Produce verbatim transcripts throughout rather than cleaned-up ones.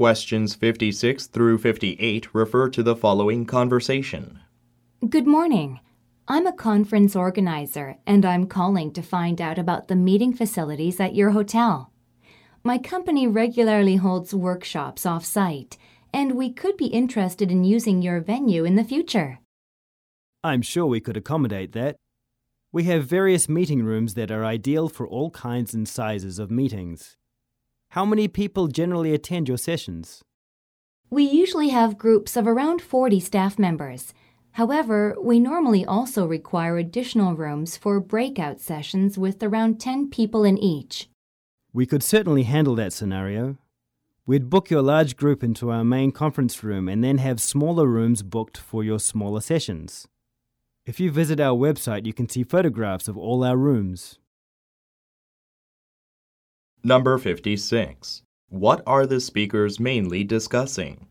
Questions fifty-six through fifty-eight refer to the following conversation. Good morning. I'm a conference organizer, and I'm calling to find out about the meeting facilities at your hotel. My company regularly holds workshops off-site, and we could be interested in using your venue in the future. I'm sure we could accommodate that. We have various meeting rooms that are ideal for all kinds and sizes of meetings. How many people generally attend your sessions? We usually have groups of around forty staff members. However, we normally also require additional rooms for breakout sessions with around ten people in each. We could certainly handle that scenario. We'd book your large group into our main conference room and then have smaller rooms booked for your smaller sessions. If you visit our website, you can see photographs of all our rooms. Number fifty-six. What are the speakers mainly discussing?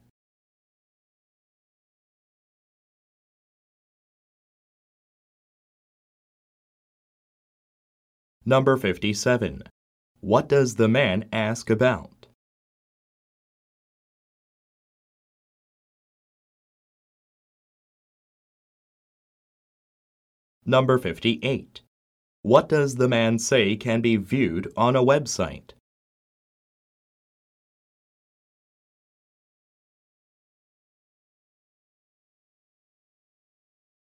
Number fifty-seven. What does the man ask about? Number fifty-eight. What does the man say can be viewed on a website?